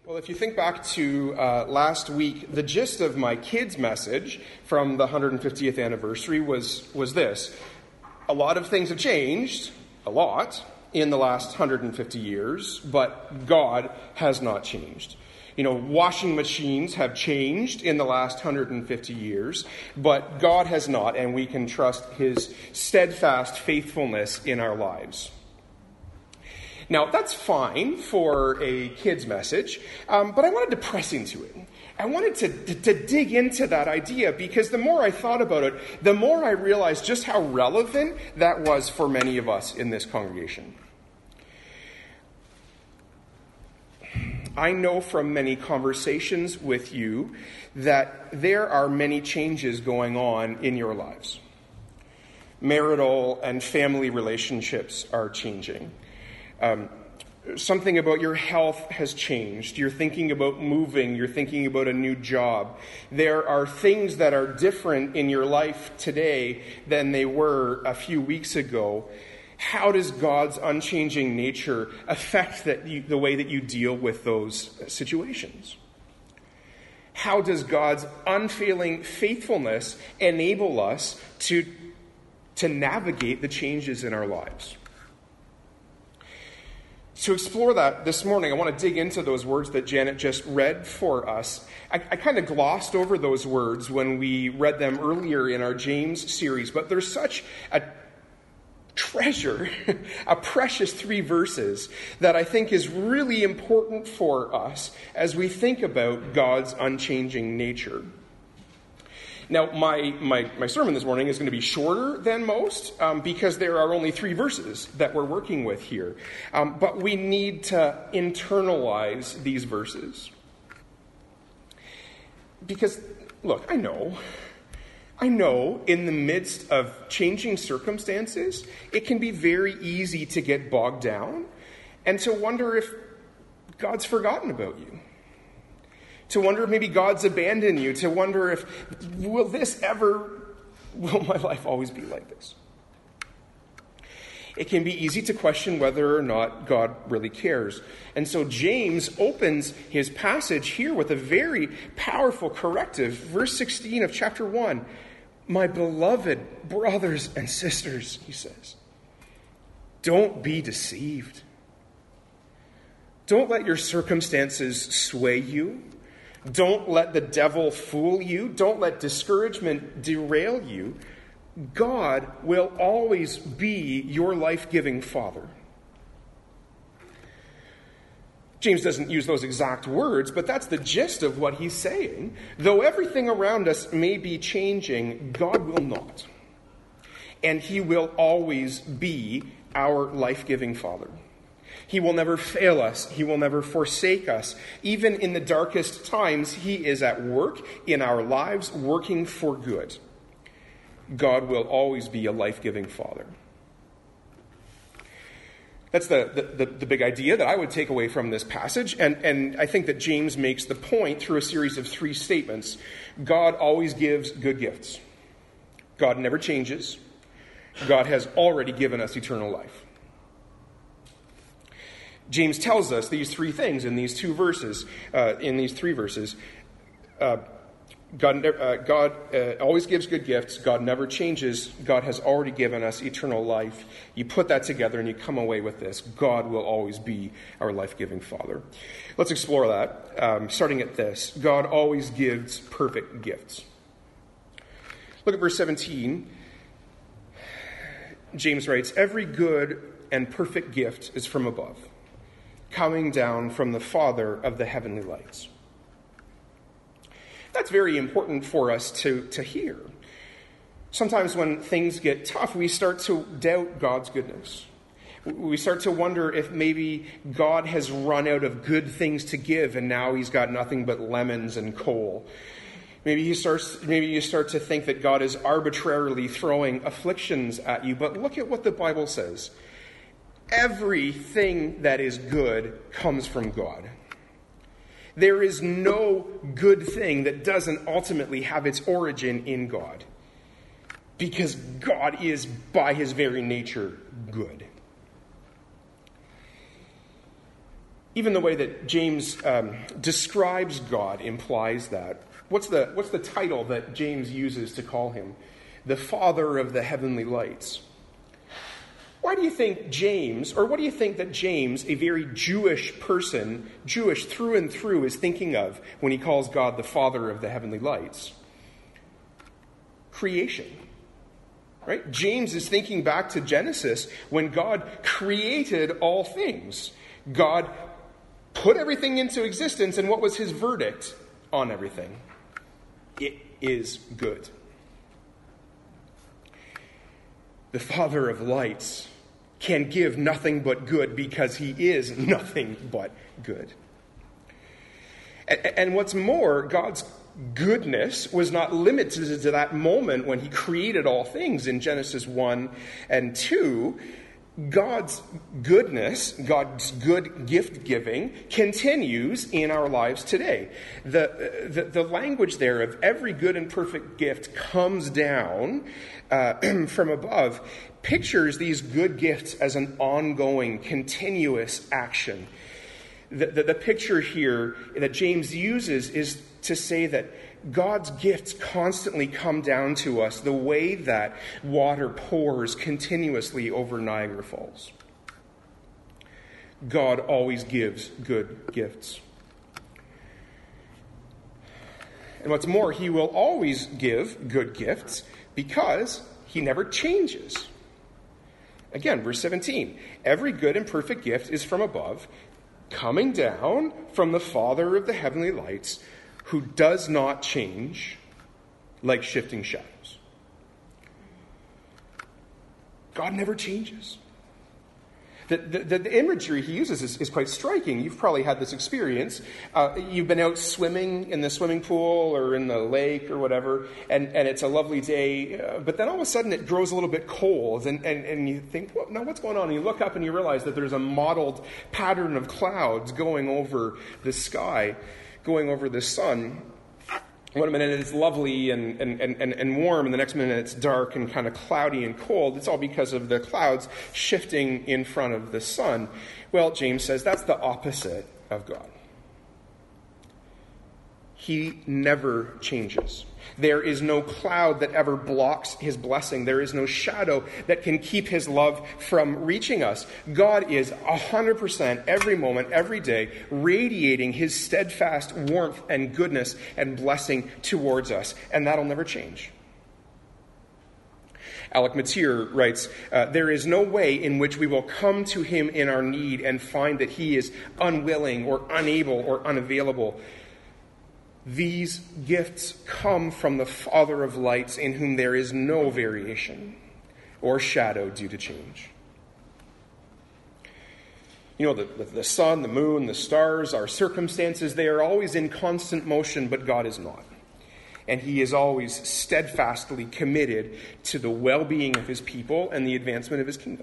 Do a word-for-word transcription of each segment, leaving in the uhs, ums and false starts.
Well, if you think back to uh, last week, the gist of my kids' message from the one hundred fiftieth anniversary was, was this. A lot of things have changed, a lot, in the last one hundred fifty years, but God has not changed. You know, washing machines have changed in the last one hundred fifty years, but God has not, and we can trust his steadfast faithfulness in our lives. Now, that's fine for a kid's message, um, but I wanted to press into it. I wanted to, to, to dig into that idea because the more I thought about it, the more I realized just how relevant that was for many of us in this congregation. I know from many conversations with you that there are many changes going on in your lives. Marital and family relationships are changing. Um, something about your health has changed. You're thinking about moving. You're thinking about a new job. There are things that are different in your life today than they were a few weeks ago. How does God's unchanging nature affect that you, the way that you deal with those situations? How does God's unfailing faithfulness enable us to, to navigate the changes in our lives? To explore that this morning, I want to dig into those words that Janet just read for us. I, I kind of glossed over those words when we read them earlier in our James series, but there's such a treasure, a precious three verses that I think is really important for us as we think about God's unchanging nature. Now, my, my, my sermon this morning is going to be shorter than most um, because there are only three verses that we're working with here. Um, but we need to internalize these verses. Because, look, I know, I know in the midst of changing circumstances, it can be very easy to get bogged down and to wonder if God's forgotten about you. To wonder if maybe God's abandoned you. To wonder if, will this ever, will my life always be like this? It can be easy to question whether or not God really cares. And so James opens his passage here with a very powerful corrective. Verse sixteen of chapter one. My beloved brothers and sisters, he says, don't be deceived. Don't let your circumstances sway you. Don't let the devil fool you. Don't let discouragement derail you. God will always be your life-giving Father. James doesn't use those exact words, but that's the gist of what he's saying. Though everything around us may be changing, God will not. And he will always be our life-giving Father. He will never fail us. He will never forsake us. Even in the darkest times, he is at work in our lives, working for good. God will always be a life-giving Father. That's the, the, the, the big idea that I would take away from this passage. And, and I think that James makes the point through a series of three statements. God always gives good gifts. God never changes. God has already given us eternal life. James tells us these three things in these two verses, uh, in these three verses. Uh, God, uh, God uh, always gives good gifts. God never changes. God has already given us eternal life. You put that together and you come away with this. God will always be our life-giving Father. Let's explore that, um, starting at this. God always gives perfect gifts. Look at verse seventeen. James writes, every good and perfect gift is from above, coming down from the Father of the heavenly lights. That's very important for us to, to hear. Sometimes when things get tough, we start to doubt God's goodness. We start to wonder if maybe God has run out of good things to give and now he's got nothing but lemons and coal. Maybe he starts. Maybe you start to think that God is arbitrarily throwing afflictions at you. But look at what the Bible says. Everything that is good comes from God. There is no good thing that doesn't ultimately have its origin in God. Because God is, by his very nature, good. Even the way that James um, describes God implies that. What's the, what's the title that James uses to call him? The Father of the heavenly lights. Why do you think James, or what do you think that James, a very Jewish person, Jewish through and through, is thinking of when he calls God the Father of the heavenly lights? Creation. Right? James is thinking back to Genesis when God created all things. God put everything into existence, and what was his verdict on everything? It is good. The Father of lights can give nothing but good because he is nothing but good. And what's more, God's goodness was not limited to that moment when he created all things in Genesis one and two. God's goodness, God's good gift giving, continues in our lives today. The, the, the language there of every good and perfect gift comes down uh, from above pictures these good gifts as an ongoing, continuous action. The, the, the picture here that James uses is to say that God's gifts constantly come down to us the way that water pours continuously over Niagara Falls. God always gives good gifts. And what's more, he will always give good gifts because he never changes. Again, verse seventeen, every good and perfect gift is from above, coming down from the Father of the heavenly lights, who does not change like shifting shadows. God never changes. The, the, the imagery he uses is, is quite striking. You've probably had this experience. Uh, you've been out swimming in the swimming pool or in the lake or whatever, and, and it's a lovely day, uh, but then all of a sudden it grows a little bit cold, and, and, and you think, well, now what's going on? And you look up and you realize that there's a mottled pattern of clouds going over the sky, going over the sun. One minute it's lovely and, and, and, and warm, and the next minute it's dark and kind of cloudy and cold. It's all because of the clouds shifting in front of the sun. Well, James says that's the opposite of God. He never changes. There is no cloud that ever blocks his blessing. There is no shadow that can keep his love from reaching us. God is one hundred percent every moment, every day, radiating his steadfast warmth and goodness and blessing towards us. And that'll never change. Alec Matier writes, uh, there is no way in which we will come to him in our need and find that he is unwilling or unable or unavailable. These gifts come from the Father of lights, in whom there is no variation or shadow due to change. You know, the, the, the sun, the moon, the stars, our circumstances, they are always in constant motion, but God is not. And he is always steadfastly committed to the well-being of his people and the advancement of his kingdom.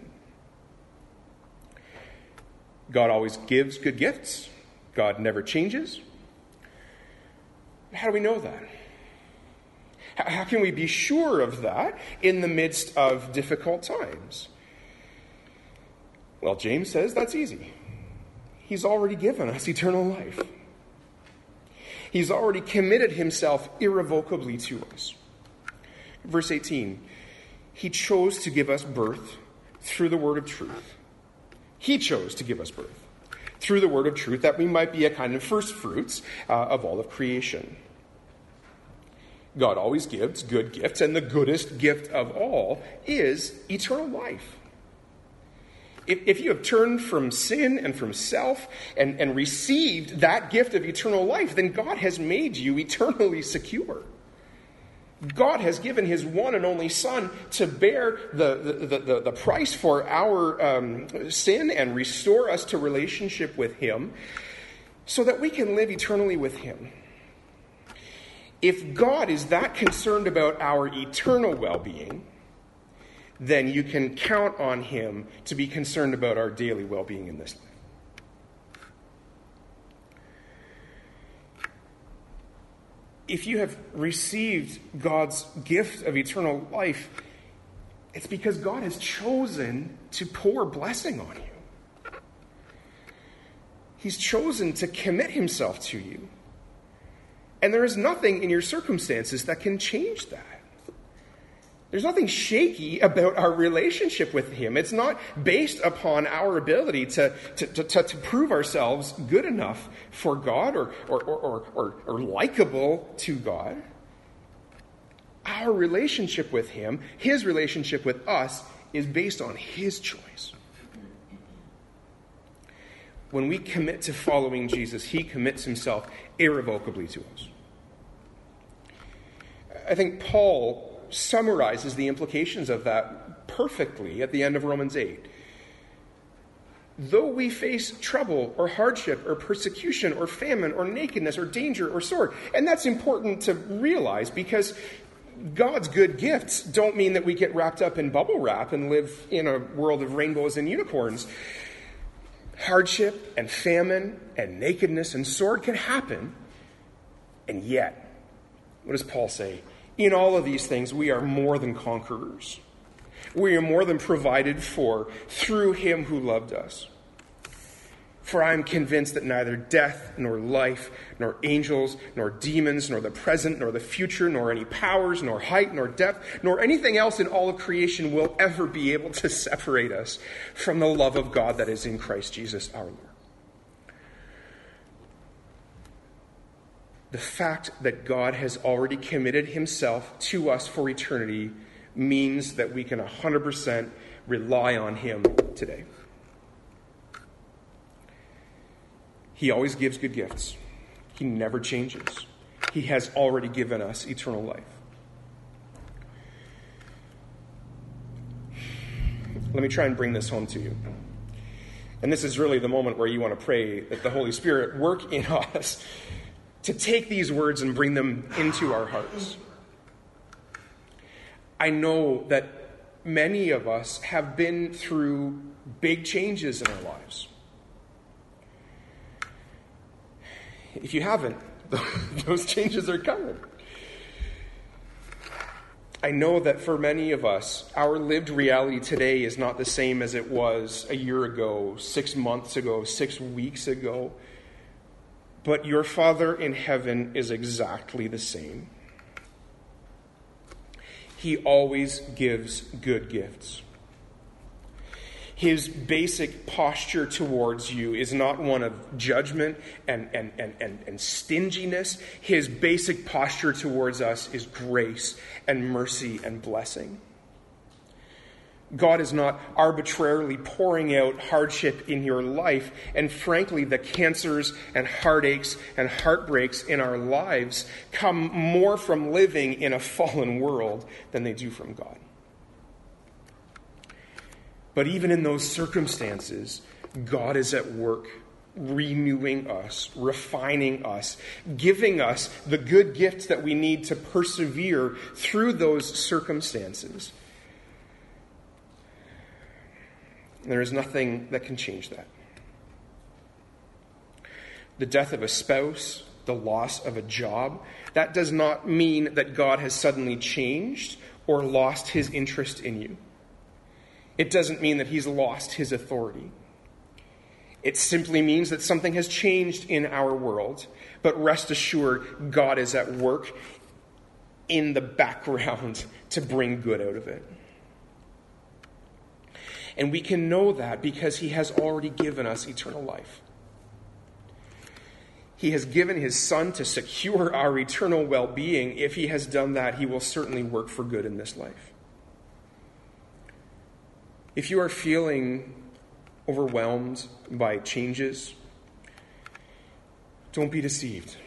God always gives good gifts. God never changes. How do we know that? How can we be sure of that in the midst of difficult times? Well, James says that's easy. He's already given us eternal life. He's already committed himself irrevocably to us. Verse eighteen, he chose to give us birth through the word of truth. He chose to give us birth through the word of truth, that we might be a kind of first fruits uh, of all of creation. God always gives good gifts, and the goodest gift of all is eternal life. If, if you have turned from sin and from self and, and received that gift of eternal life, then God has made you eternally secure. God has given his one and only Son to bear the, the, the, the price for our um, sin and restore us to relationship with him so that we can live eternally with him. If God is that concerned about our eternal well-being, then you can count on him to be concerned about our daily well-being in this life. If you have received God's gift of eternal life, it's because God has chosen to pour blessing on you. He's chosen to commit himself to you. And there is nothing in your circumstances that can change that. There's nothing shaky about our relationship with him. It's not based upon our ability to, to, to, to, to prove ourselves good enough for God or, or, or, or, or, or likable to God. Our relationship with him, his relationship with us, is based on his choice. When we commit to following Jesus, he commits himself irrevocably to us. I think Paul summarizes the implications of that perfectly at the end of Romans eight. Though we face trouble or hardship or persecution or famine or nakedness or danger or sword, and that's important to realize because God's good gifts don't mean that we get wrapped up in bubble wrap and live in a world of rainbows and unicorns. Hardship and famine and nakedness and sword can happen, and yet, what does Paul say? In all of these things, we are more than conquerors. We are more than provided for through him who loved us. For I am convinced that neither death, nor life, nor angels, nor demons, nor the present, nor the future, nor any powers, nor height, nor depth, nor anything else in all of creation will ever be able to separate us from the love of God that is in Christ Jesus our Lord. The fact that God has already committed himself to us for eternity means that we can one hundred percent rely on him today. He always gives good gifts. He never changes. He has already given us eternal life. Let me try and bring this home to you. And this is really the moment where you want to pray that the Holy Spirit work in us to take these words and bring them into our hearts. I know that many of us have been through big changes in our lives. If you haven't, those changes are coming. I know that for many of us, our lived reality today is not the same as it was a year ago, six months ago, six weeks ago. But your Father in heaven is exactly the same. He always gives good gifts. His basic posture towards you is not one of judgment and, and, and, and, and stinginess. His basic posture towards us is grace and mercy and blessing. God is not arbitrarily pouring out hardship in your life. And frankly, the cancers and heartaches and heartbreaks in our lives come more from living in a fallen world than they do from God. But even in those circumstances, God is at work renewing us, refining us, giving us the good gifts that we need to persevere through those circumstances. There is nothing that can change that. The death of a spouse, the loss of a job, that does not mean that God has suddenly changed or lost his interest in you. It doesn't mean that he's lost his authority. It simply means that something has changed in our world. But rest assured, God is at work in the background to bring good out of it. And we can know that because he has already given us eternal life. He has given his Son to secure our eternal well-being. If he has done that, he will certainly work for good in this life. If you are feeling overwhelmed by changes, don't be deceived.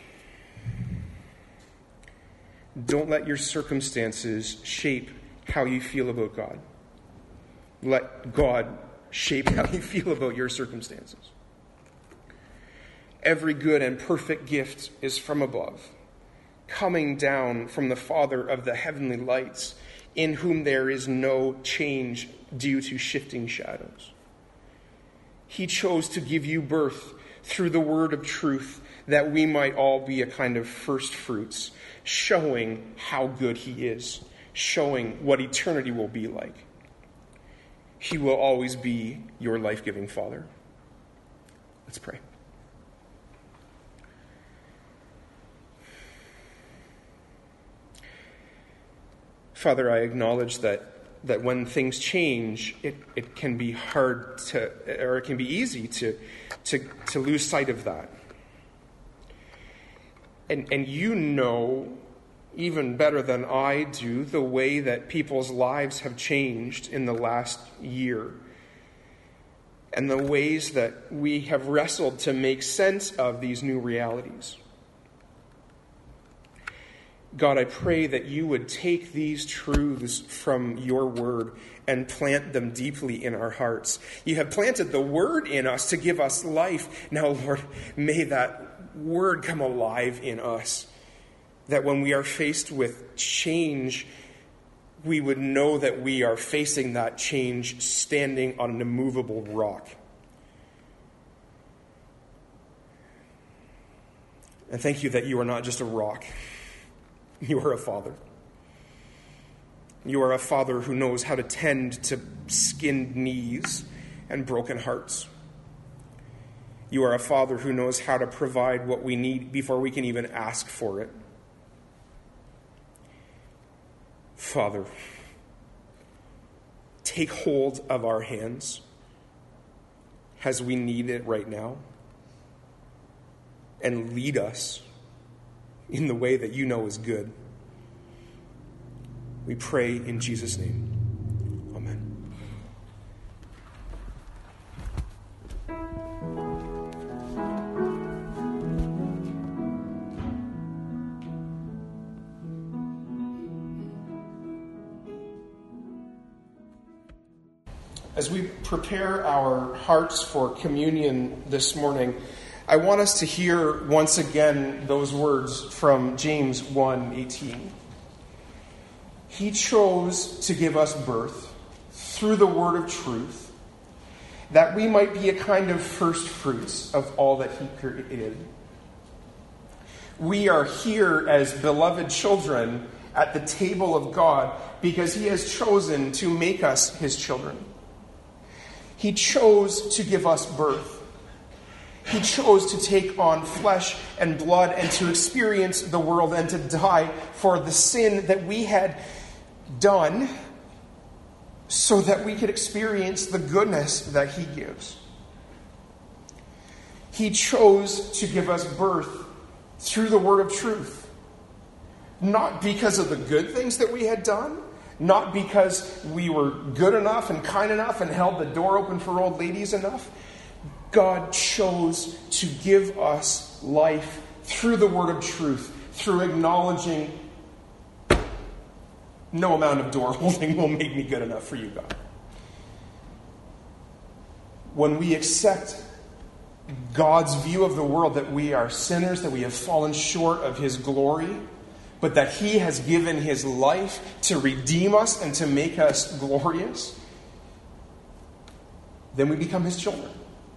Don't let your circumstances shape how you feel about God. Let God shape how you feel about your circumstances. Every good and perfect gift is from above, coming down from the Father of the heavenly lights, in whom there is no change due to shifting shadows. He chose to give you birth through the word of truth, that we might all be a kind of first fruits, showing how good he is, showing what eternity will be like. He will always be your life-giving Father. Let's pray. Father, I acknowledge that that when things change, it, it can be hard to, or it can be easy to, to, to lose sight of that. And, and you know, even better than I do, the way that people's lives have changed in the last year, and the ways that we have wrestled to make sense of these new realities. God, I pray that you would take these truths from your word and plant them deeply in our hearts. You have planted the word in us to give us life. Now, Lord, may that word come alive in us, that when we are faced with change, we would know that we are facing that change standing on an immovable rock. And thank you that you are not just a rock. You are a father. You are a father who knows how to tend to skinned knees and broken hearts. You are a father who knows how to provide what we need before we can even ask for it. Father, take hold of our hands as we need it right now, and lead us in the way that you know is good. We pray in Jesus' name. Amen. As we prepare our hearts for communion this morning, I want us to hear once again those words from James one eighteen. He chose to give us birth through the word of truth, that we might be a kind of first fruits of all that he created. We are here as beloved children at the table of God because he has chosen to make us his children. He chose to give us birth. He chose to take on flesh and blood and to experience the world and to die for the sin that we had done so that we could experience the goodness that he gives. He chose to give us birth through the word of truth. Not because of the good things that we had done, not because we were good enough and kind enough and held the door open for old ladies enough. God chose to give us life through the word of truth, through acknowledging no amount of door holding will make me good enough for you, God. When we accept God's view of the world, that we are sinners, that we have fallen short of his glory, but that he has given his life to redeem us and to make us glorious, then we become his children.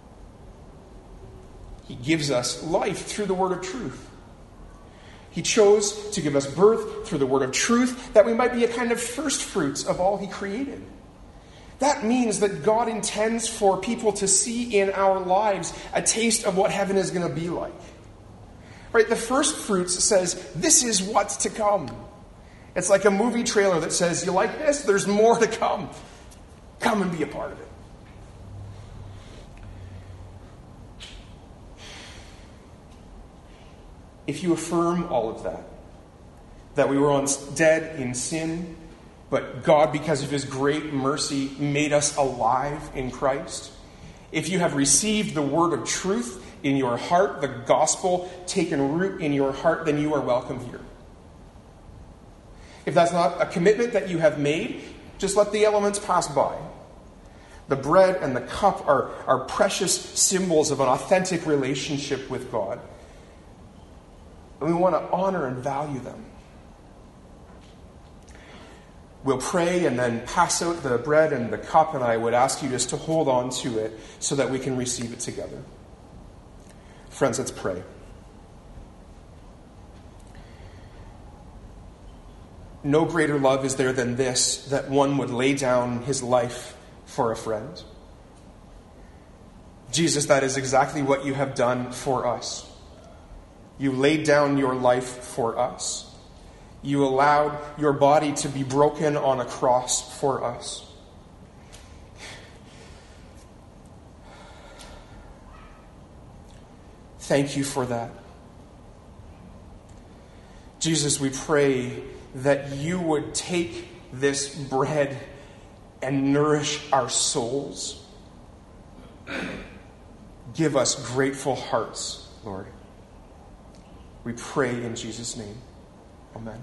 He gives us life through the word of truth. He chose to give us birth through the word of truth, that we might be a kind of first fruits of all he created. That means that God intends for people to see in our lives a taste of what heaven is going to be like. Right? The first fruits says, this is what's to come. It's like a movie trailer that says, you like this? There's more to come. Come and be a part of it. If you affirm all of that, that we were once dead in sin, but God, because of his great mercy, made us alive in Christ. If you have received the word of truth in your heart, the gospel taken root in your heart, then you are welcome here. If that's not a commitment that you have made, just let the elements pass by. The bread and the cup are, are precious symbols of an authentic relationship with God. And we want to honor and value them. We'll pray and then pass out the bread and the cup, and I would ask you just to hold on to it so that we can receive it together. Friends, let's pray. No greater love is there than this, that one would lay down his life for a friend. Jesus, that is exactly what you have done for us. You laid down your life for us. You allowed your body to be broken on a cross for us. Thank you for that. Jesus, we pray that you would take this bread and nourish our souls. Give us grateful hearts, Lord. We pray in Jesus' name. Amen.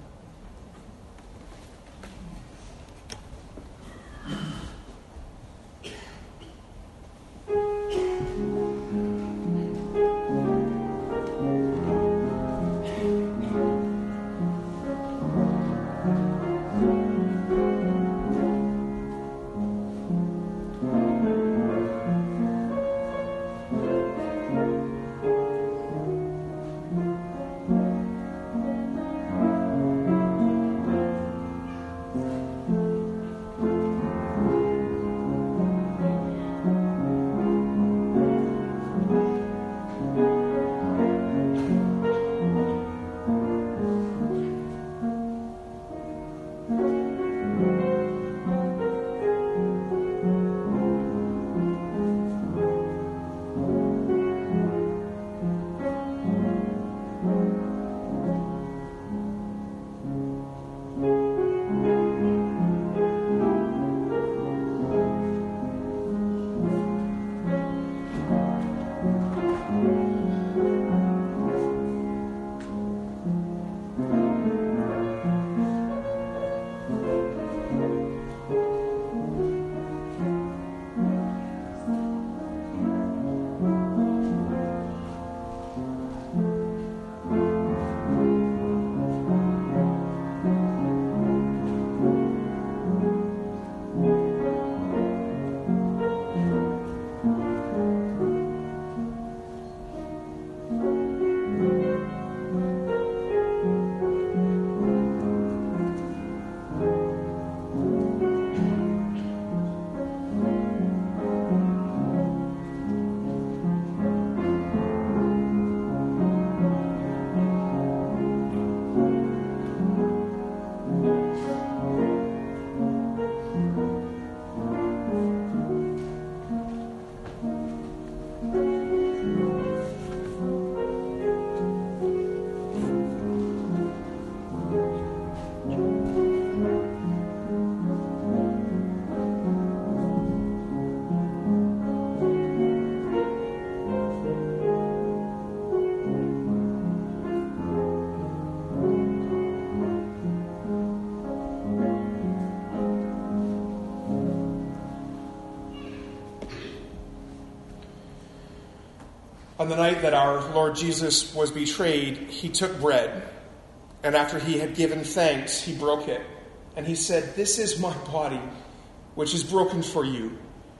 On the night that our Lord Jesus was betrayed, he took bread, and after he had given thanks, he broke it. And he said, "This is my body, which is broken for you.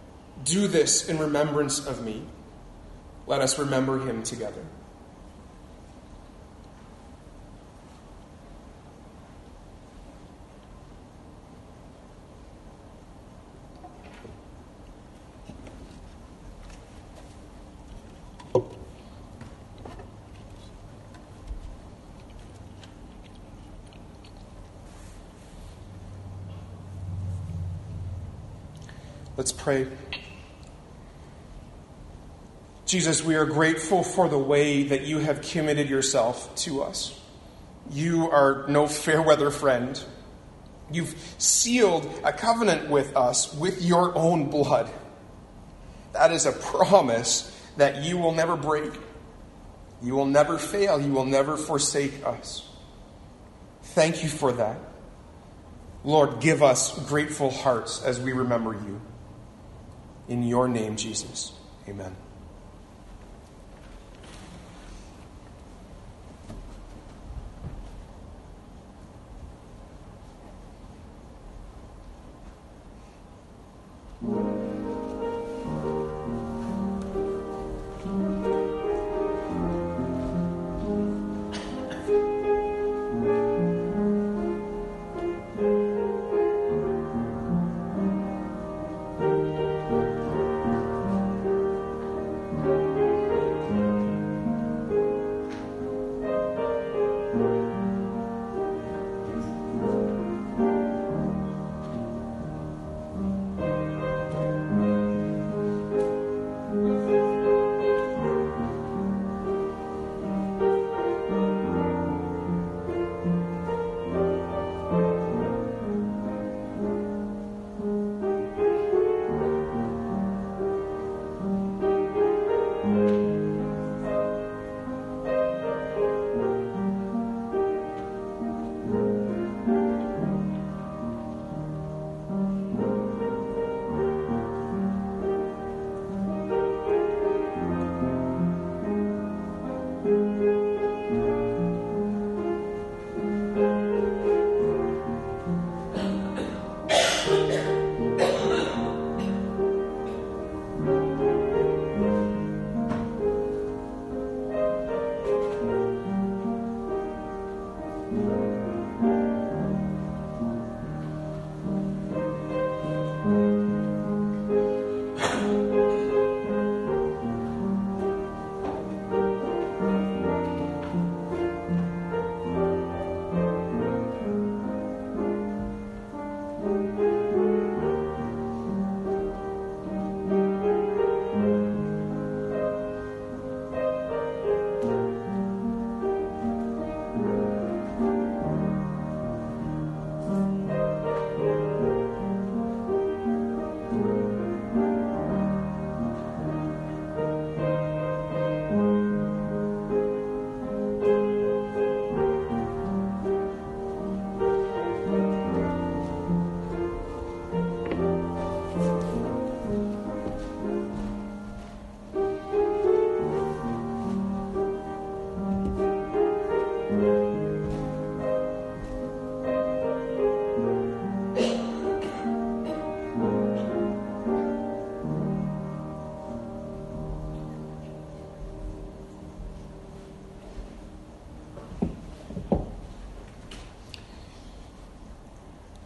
Do this in remembrance of me." Let us remember him together. Let's pray. Jesus, we are grateful for the way that you have committed yourself to us. You are no fair weather friend. You've sealed a covenant with us with your own blood. That is a promise that you will never break. You will never fail. You will never forsake us. Thank you for that. Lord, give us grateful hearts as we remember you. In your name, Jesus. Amen.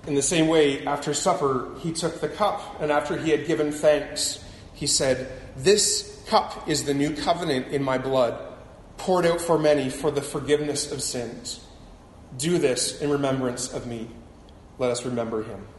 In the same way, after supper, he took the cup, and after he had given thanks, he said, "This cup is the new covenant in my blood, poured out for many for the forgiveness of sins. Do this in remembrance of me." Let us remember him.